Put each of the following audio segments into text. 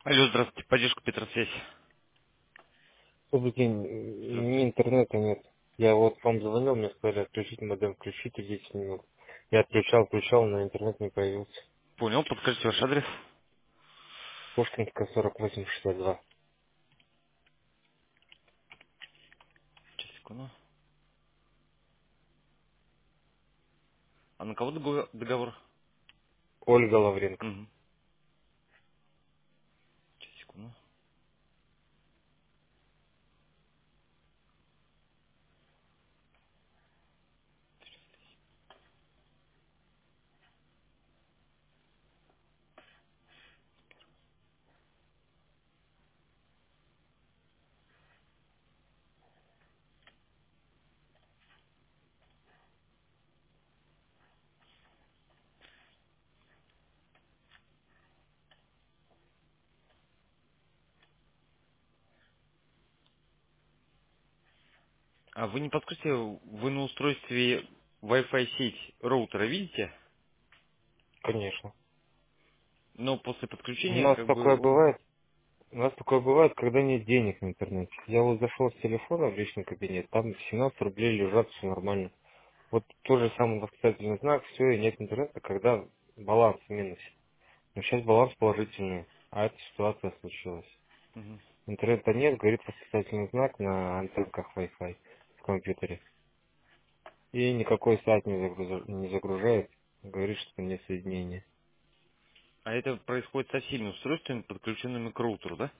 Алло, здравствуйте, поддержка Петросвязь. Добрый день. Здравствуйте. Мне интернета нет. Я вот вам звонил, мне сказали отключить модем, включите 10 минут. Я включал, но интернет не появился. Понял, подскажите ваш адрес. Пушкинская 4862. Сейчас, секунду. А на кого договор? Ольга Лавренко. Угу. Сейчас, секунду. А вы не подскажите, вы на устройстве Wi-Fi сеть роутера видите? Конечно. Но после У подключения нас как бы такое он... бывает, когда нет денег в интернете. Я вот зашел с телефона в личный кабинет, там 17 рублей лежат, все нормально. Вот тот же самый восклицательный знак, все, и нет интернета, когда баланс в минусе. Но сейчас баланс положительный, а эта ситуация случилась. Мгм. Интернета нет, горит восклицательный знак на антенках Wi-Fi в компьютере. И никакой сайт не загружает, говорит, что нет соединения. А это происходит со всеми устройствами, подключенными к роутеру, да?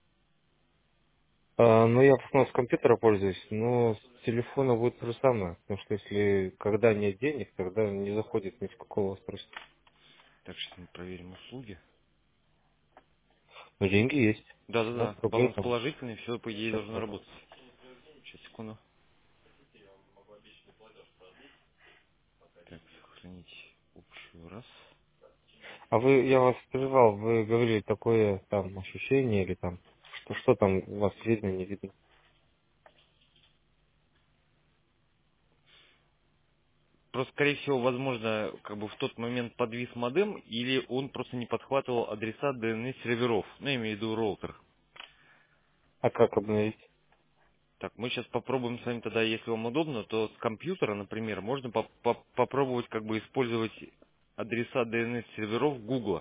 Ну, я в основном с компьютера пользуюсь, но с телефона будет то же самое. Потому что если когда нет денег, тогда не заходит ни с какого устройства. Так, сейчас мы проверим услуги. Но деньги есть. Да-да-да, 17 рублей баланс там. положительный, все по идее Сейчас должно скажу. работать. Сейчас, секунду. Так, сохранить общую раз. А вы, я вас прервал, вы говорили такое там ощущение или там, что там у вас видно, не видно? Просто, скорее всего, возможно, как бы в тот момент подвис модем, или он просто не подхватывал адреса DNS-серверов. Ну, я имею в виду роутер. А как обновить? Так, мы сейчас попробуем с вами тогда, если вам удобно, то с компьютера, например, можно попробовать как бы использовать адреса DNS-серверов Google.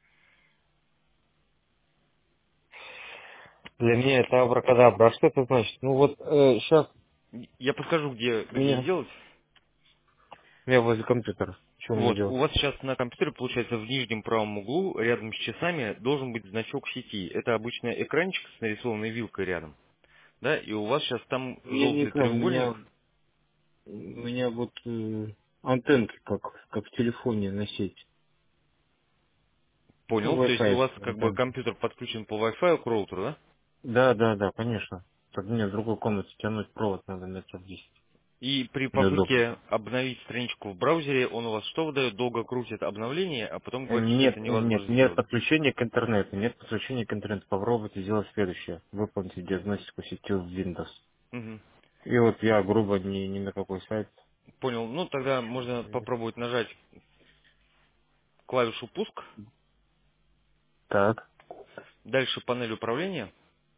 Для меня это абракадабра. А что это значит? Ну вот сейчас Я подскажу, где меня, сделать. я возле компьютера. Что мне Вот, делать? у вас сейчас на компьютере, получается, в нижнем правом углу, рядом с часами, должен быть значок сети. Это обычно экранчик с нарисованной вилкой рядом. Да, и у вас сейчас там Я не желтый знаю, треугольник. у меня вот антенки, как в телефоне на сеть. Ну, Понял, то есть у Wi-Fi вас как бы антенки. компьютер подключен по Wi-Fi к роутеру, да? Да, конечно. Так мне в другой комнате тянуть провод надо метров 10. И при Неудобно. попытке обновить страничку в браузере, он у вас что выдает? Долго крутит обновление, а потом говорит, что это невозможно Нет сделать. подключения к интернету. Нет подключения к интернету. Попробуйте сделать следующее. Выполните диагностику сети в Windows. Мгм. И вот я грубо ни на какой сайт. Понял. Ну, тогда можно попробовать нажать клавишу «Пуск», Так. дальше панель управления,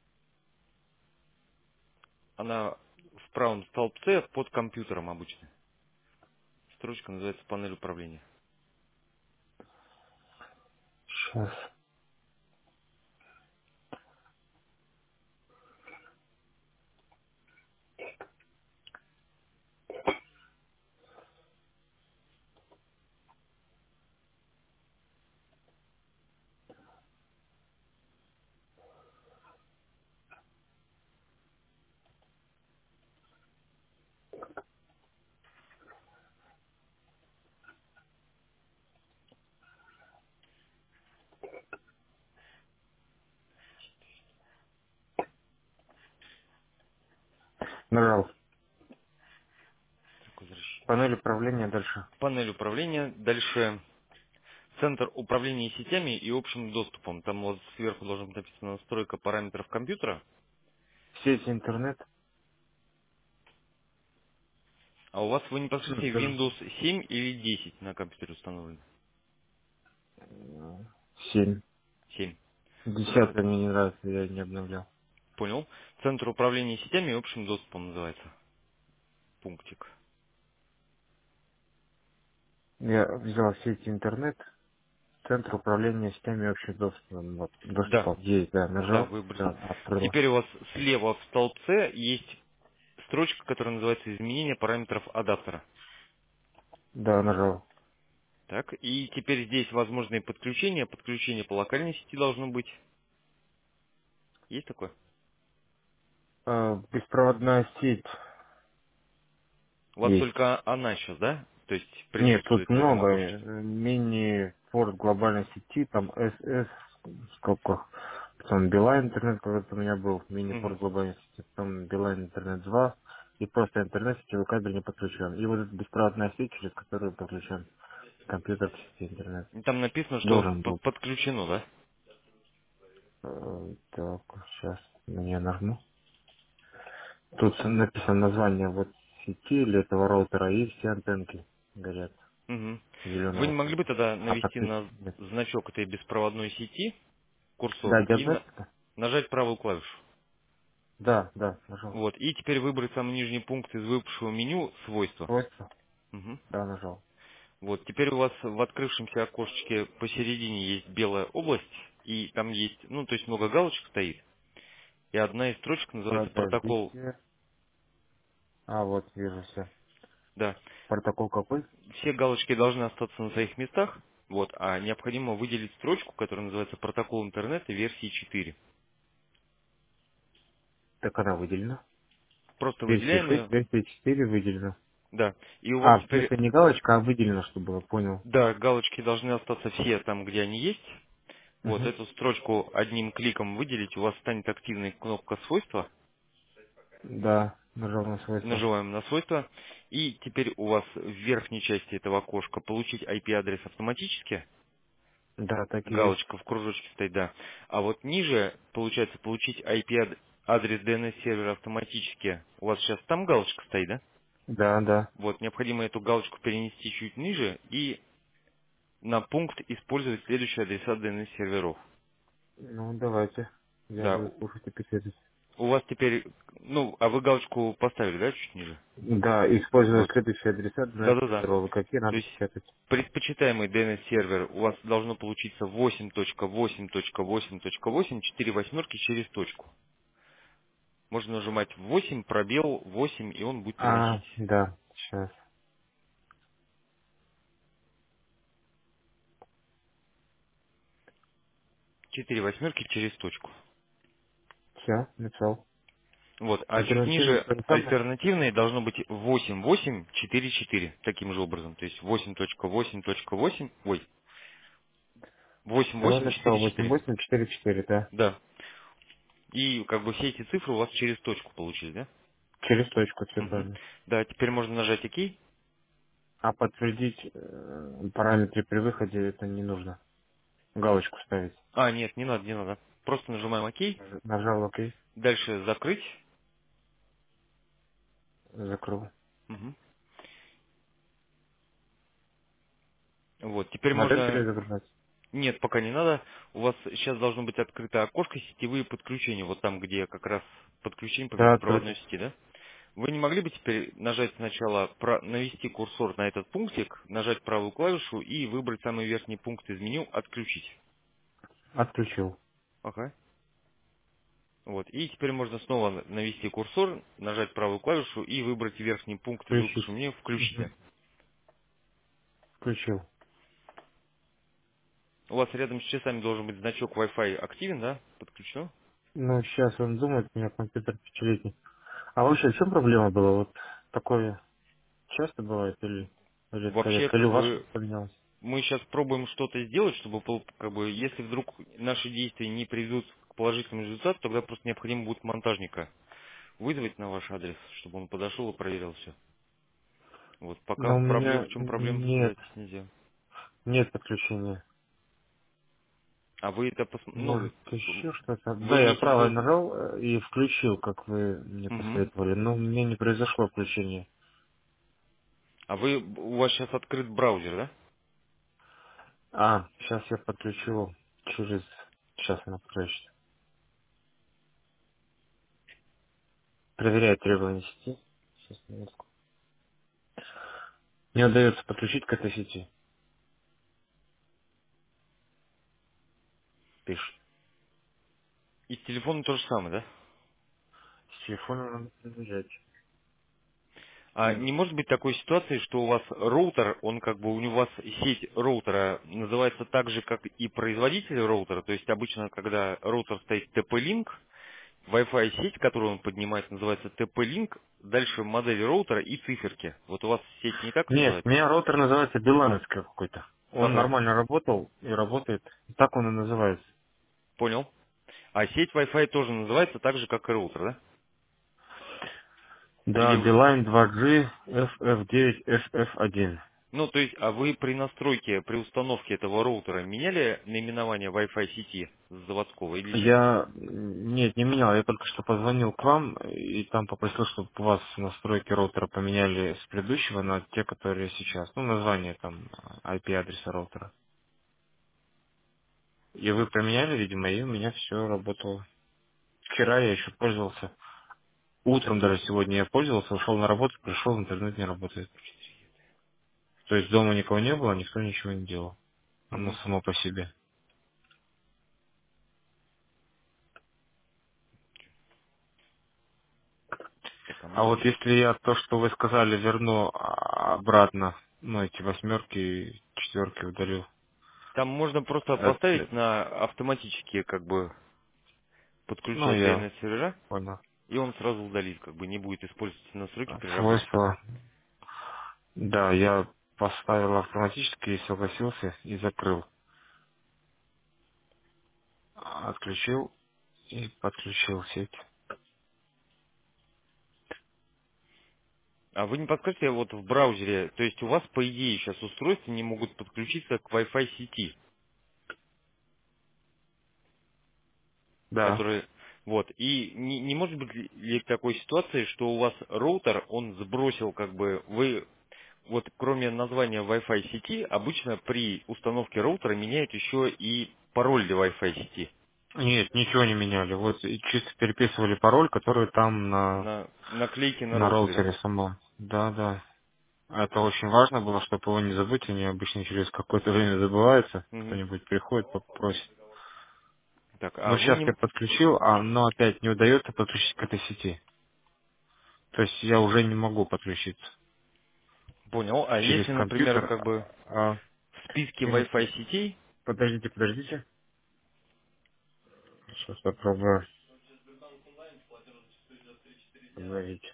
она в правом столбце под компьютером обычно. Строчка называется «Панель управления». Сейчас. Нажал. Так, возвращаемся. Панель управления дальше. Панель управления, дальше центр управления сетями и общим доступом. Там у вас сверху должен быть написано настройка параметров компьютера. Сеть интернет. А у вас, вы не Ну, подскажите, тоже Windows 7 или 10 на компьютере установлен? 7. 7. 10 мне не нравится, я не обновлял. Понял. Центр управления сетями и общим доступом называется. Пунктик. Я взял сеть интернет, центр управления сетями общим доступом. Вот, Да. доступом. Есть, да, Да, нажал, выбрать. да, открыло. Теперь у вас слева в столбце есть строчка, которая называется изменение параметров адаптера. Да, нажал. Так, и теперь здесь возможные подключения. Подключение по локальной сети должно быть. Есть такое? Беспроводная сеть У вас есть. только она сейчас, да? То есть Нет, тут присутствует в этом много. окошке. Мини-порт глобальной сети, там СС, сколько, потом Билайн интернет, когда-то у меня был Мгм. мини-порт глобальной сети, потом Билайн интернет 2, и просто интернет сетевой кабель не подключен. И вот эта беспроводная сеть, через которую подключен компьютер к сети интернет. И там написано, что Должен был. подключено, да? Так, сейчас на нее нажму. Тут написано название вот сети или этого роутера, и все антенки горят Мгм. Вы зеленого не могли бы цвета. тогда А навести на подключить нет. значок этой беспроводной сети курсор Да, и диагностика? нажать правую клавишу? Да, да, нажал. Вот. И теперь выбрать самый нижний пункт из выпавшего меню «Свойства». Свойства? Мгм. Да, нажал. Вот. Теперь у вас в открывшемся окошечке посередине есть белая область, и там есть, ну, то есть много галочек стоит. И одна из строчек называется «Протокол». Подождите. А, вот, вижу все. Да. Протокол какой? Все галочки должны остаться на своих местах, вот, а необходимо выделить строчку, которая называется «Протокол интернета версии 4». Так она выделена. Просто Версия выделяем 6, ее, версия 4 выделена. да. И у вас А, в теперь, смысле не галочка, а выделена, чтобы было, понял. да, галочки должны остаться все там, где они есть. Вот Угу. эту строчку одним кликом выделить, у вас станет активной кнопка «Свойства». Да, нажал на свойства. Нажимаем на «Свойства». И теперь у вас в верхней части этого окошка «Получить IP-адрес автоматически». Да, так и есть. Галочка в кружочке стоит, да. А вот ниже, получается, «Получить IP-адрес DNS-сервера автоматически». У вас сейчас там галочка стоит, да? Да, да. Вот, необходимо эту галочку перенести чуть ниже и на пункт «Использовать следующие адреса DNS-серверов». Ну, давайте. Я Да, буду слушать и писать. у вас теперь, ну, а вы галочку поставили, да, чуть ниже? Да, используя Вот. следующие адреса для Да-да-да. серверов. Какие То надо есть печатать? предпочитаемый DNS-сервер у вас должно получиться 8.8.8.8, 4 восьмерки через точку. Можно нажимать 8, пробел 8, и он будет А, приносить да, сейчас. 4 восьмерки через точку. Все, написал. Вот, а чуть Альтернативно ниже то же самое? альтернативные должно быть 8.8.4.4, таким же образом. То есть 8.8.8, ой, Все, написал 8.8.4.4. 8844, да. Да. И как бы все эти цифры у вас через точку получились, да? Через точку Мгм. цифрами. Да, теперь можно нажать ОК. А подтвердить параметры при выходе это не нужно. Галочку ставить. А, нет, не надо, не надо. Просто нажимаем ОК. Нажал ОК, Дальше закрыть. закрыл. Мгм. Вот, теперь Модель можно... перезагружать? Нет, пока не надо. У вас сейчас должно быть открыто окошко сетевые подключения. Вот там, где как раз подключение по Да, беспроводной открыто. сети, да? Вы не могли бы теперь нажать сначала, навести курсор на этот пунктик, нажать правую клавишу и выбрать самый верхний пункт из меню «Отключить». Отключил. Ага. Вот. И теперь можно снова навести курсор, нажать правую клавишу и выбрать верхний пункт из Включить. выпавшего меню «Включите». Мгм. Включил. У вас рядом с часами должен быть значок Wi-Fi активен, да? Подключено? Ну, сейчас он думает, у меня компьютер пятилетний. А вообще, в чем проблема была? Вот такое часто бывает или это Вообще, редко? Или как у вас бы, что-то поменялось? мы сейчас пробуем что-то сделать, чтобы, как бы, если вдруг наши действия не приведут к положительному результату, тогда просто необходимо будет монтажника вызвать на ваш адрес, чтобы он подошел и проверил все. Вот, пока Но у проблем, в меня чем проблема, нет, сказать нельзя. нет подключения. А вы это, ну, Может, еще что-то? вы Да, я имеете в правое виду... нажал и включил, как вы мне Мгм. посоветовали, но у меня не произошло включение. А вы, у вас сейчас открыт браузер, да? А, сейчас я подключил через... Сейчас она включит. Проверяет требования сети. Сейчас, минутку. Не удается подключить к этой сети. Пишет. И с телефоном то же самое, да? С телефона надо проверять. А не может быть такой ситуации, что у вас роутер, он как бы, у вас сеть роутера называется так же, как и производитель роутера, то есть обычно, когда роутер стоит TP-Link, Wi-Fi сеть, которую он поднимает, называется TP-Link, дальше модель роутера и циферки. Вот у вас сеть не так Нет, у называется? меня роутер называется Билановский какой-то. Он Ага, нормально работал и работает. Так он и называется. понял. А сеть Wi-Fi тоже называется так же, как и роутер, да? Да, Или, Beeline 2G FF9 FF1. ну, то есть, а вы при настройке, при установке этого роутера меняли наименование Wi-Fi сети с заводского или нет? Я нет, не менял, я только что позвонил к вам и там попросил, чтобы у вас настройки роутера поменяли с предыдущего на те, которые сейчас. Ну, название там IP-адреса роутера. И вы поменяли, видимо, и у меня все работало. Вчера я еще пользовался. Утром даже сегодня я пользовался, ушел на работу, пришел, интернет не работает. То есть дома никого не было, никто ничего не делал. Оно Мгм. само по себе. Так, а А может вот быть... если я то, что вы сказали, верну обратно, ну, эти восьмерки и четверки удалю. Там можно просто поставить Это, на автоматически, как бы, ну, подключать я DNS-сервера, понял. и он сразу удалит, как бы, не будет использовать эти настройки при работе. Свойства. Да, я поставил автоматически и согласился и закрыл. Отключил и подключил сеть. А вы не подскажете, вот в браузере, то есть у вас, по идее, сейчас устройства не могут подключиться к Wi-Fi сети, Да. которые... Вот, и не может быть ли такой ситуации, что у вас роутер, он сбросил, как бы, вы, вот кроме названия Wi-Fi сети, обычно при установке роутера меняют еще и пароль для Wi-Fi сети Нет, ничего не меняли. Вот и чисто переписывали пароль, который там на наклейке на на роутере, да? роутере самом. Да, да. Это очень важно было, чтобы его не забыть. Они обычно через какое-то время забываются. Мгм. Кто-нибудь приходит, попросит. Так, а Ну, вы сейчас я не... подключил, но опять не удается подключить к этой сети. То есть я уже не могу подключиться Понял. А через если, например, компьютер. как бы в списке Минутку. Wi-Fi сетей, Подождите. Сейчас попробую обновить.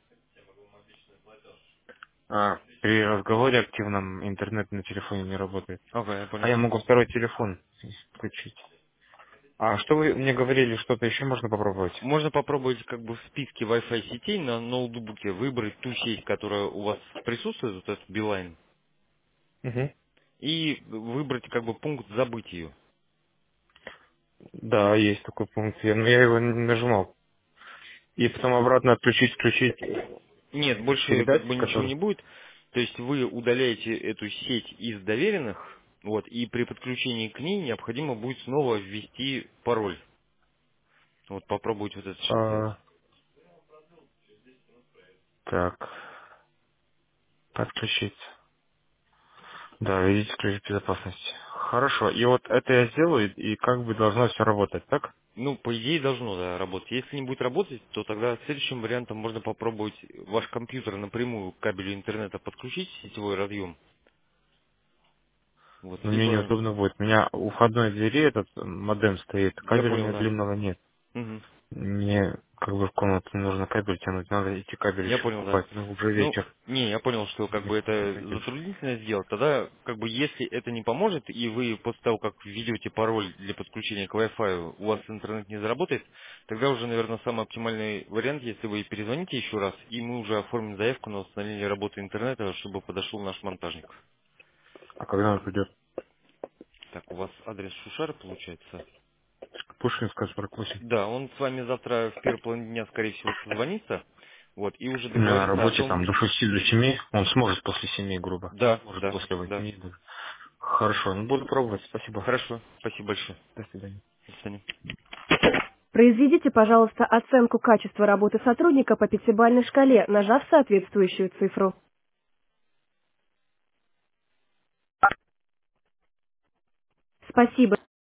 При разговоре активном интернет на телефоне не работает. ага, я А понял. я могу второй телефон включить. А что вы мне говорили, что-то еще можно попробовать? Можно попробовать как бы в списке Wi-Fi сетей на ноутбуке выбрать ту сеть, которая у вас присутствует, вот этот Beeline, Мгм. и выбрать как бы пункт забыть ее. Да, есть такой пункт. Но я его не нажимал. И потом обратно отключить, включить Нет, больше как передать, бы ничего не который... будет. То есть вы удаляете эту сеть из доверенных, вот, и при подключении к ней необходимо будет снова ввести пароль. Вот попробуйте вот это сейчас сделать. А, так, подключить. Да, видите, ключ безопасности. Хорошо. И вот это я сделаю, и как бы должно все работать, так? Ну, по идее, должно, да, работать. Если не будет работать, то тогда следующим вариантом можно попробовать ваш компьютер напрямую к кабелю интернета подключить, сетевой разъем. Вот, Но мне либо... неудобно будет. У меня у входной двери этот модем стоит, Я кабеля у понял, меня да. длинного нет. Мгм. Мне как бы в комнату нужно кабель тянуть, надо эти кабели Я еще понял, да. покупать. Ну, уже Ну, вечер. не, я понял, что как бы Не это найдешь. затруднительно сделать. Тогда, как бы, если это не поможет, и вы после того, как введете пароль для подключения к Wi-Fi, у вас интернет не заработает, тогда уже, наверное, самый оптимальный вариант, если вы перезвоните еще раз, и мы уже оформим заявку на восстановление работы интернета, чтобы подошел наш монтажник. А когда он придет? Так, у вас адрес Шушара получается? Пушкинская 48. Да, он с вами завтра в первой половине дня, скорее всего, созвонится, вот, и уже У меня на договорится о работе том... там до 6 до 7. Он сможет после 7, грубо. Да, Может да, после да. 8 даже. Хорошо, ну буду пробовать. Спасибо. Хорошо, спасибо большое. До свидания. До свидания. Произведите, пожалуйста, оценку качества работы сотрудника по пятибалльной шкале, нажав соответствующую цифру. Спасибо.